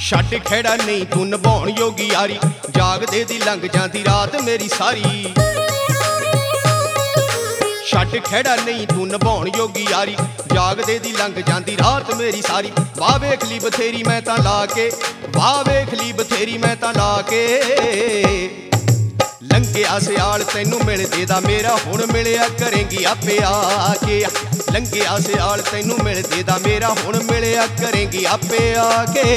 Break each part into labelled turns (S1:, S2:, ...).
S1: छड्ड खैड़ा नहीं तू निभाउण योगी यारी, जागदे दी लंघ जांदी रात मेरी सारी। छड्ड खैड़ा नहीं तू निभाउण योगी यारी, जागदे दी लंघ जांदी रात मेरी सारी। वाह वेख ली बथेरी मैं तां ला के, वाह वेख ली बथेरी मैं तां ला के। लंघिया सियाल तैनू मिलदे दा मेरा हुण मिलिया करेंगी आपे आके। लंघिया सियाल तैनू मिलदे दा मेरा हुण मिलिया करेंगी आपे आके।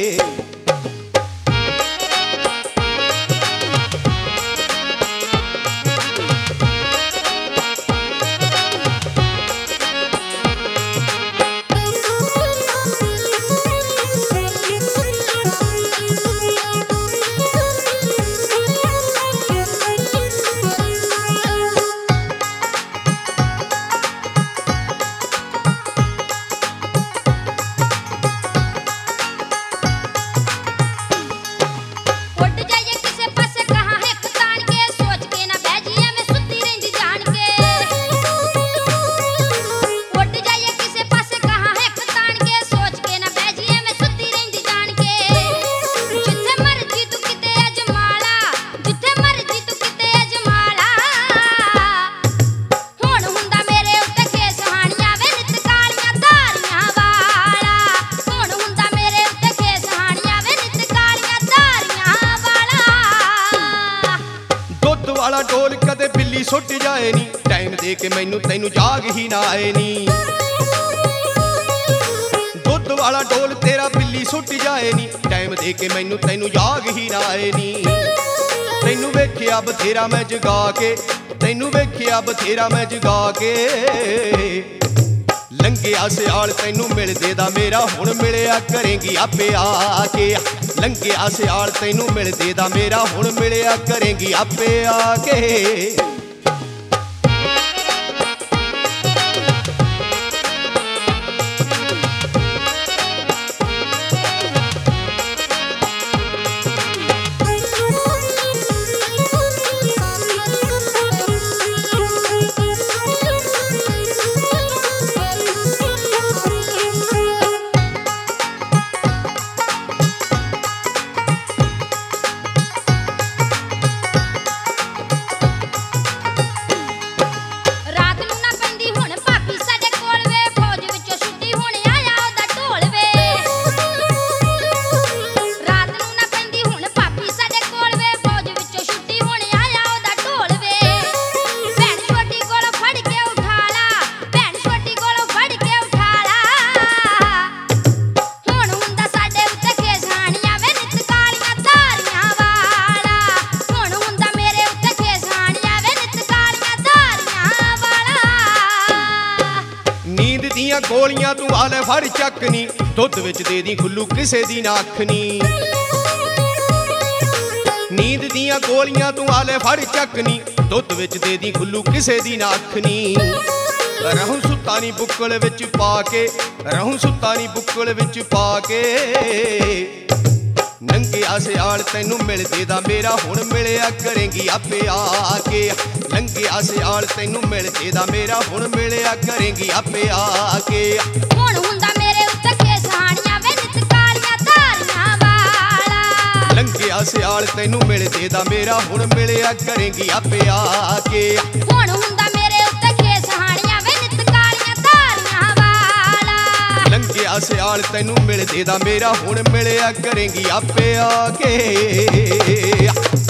S1: वाला ढोल कदे बिल्ली सुट जाए नी, टाइम दे के मैनू तैनू जाग ही ना आए नी। दुध वाला ढोल तेरा बिल्ली सुट जाए नी, टाइम दे के मैनू तैनू जाग ही ना आए नी। तैनू वेखिया बथेरा मैं जगा के, तैनू वेखिया बथेरा मैं जगा के। लंघिया सियाल तैनू मिलदे दा मेरा हुण मिलिया करेंगी आपे आके। लंघिया सियाल तैनू मिलदे दा मेरा हुण मिलिया करेंगी आपे आके। गोलियां तू आले फड़ चकनी, दुध विच दे दी खुल्लू किसे दी ना अखनी। नींद दियां गोलियां तू आले फड़ चकनी, दुध विच दे दी खुल्लू किसे दी ना अखनी। रहूं सुत्ता नी बुक्कल विच पाके, रहूं सुत्ता नी बुक्कल विच पाके। लंघिया सियाल तैनू मिलदे दा मेरा हुण मिलिया करेंगी आपे आके। लंघिया सियाल तैनू मिलदे दा मेरा हुण मिलिया करेंगी आपे आके।
S2: हुण हुंदा मेरे उत्ते केसाणियां वे नित कालियां धारियां वाला।
S1: लंघिया सियाल तैनू मिलदे दा मेरा हुण मिलिया करेंगी आपे आके।
S2: हुण हुंदा मेरे उत्ते केसाणियां वे नित कालियां धारियां वाला।
S1: लंघिया सियाल तैनू मिलदे दा मेरा हुण मिलिया करेंगी आपे आके।